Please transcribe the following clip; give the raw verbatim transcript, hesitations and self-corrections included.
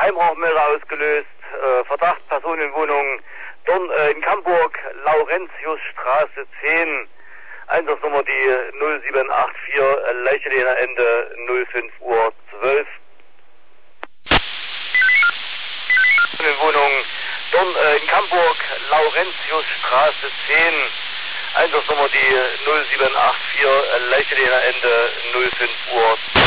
Keimrauchmelder ausgelöst. Äh, Verdacht Personenwohnung Dorn, äh, in Camburg, Laurentiusstraße zehn. Einsatznummer die null sieben acht vier, Leichelehner Ende null fünf Uhr zwölf. Wohnung Dorn, äh, in Camburg, Laurentiusstraße zehn. Einsatznummer die null sieben acht vier, Leichelehner Ende null fünf Uhr.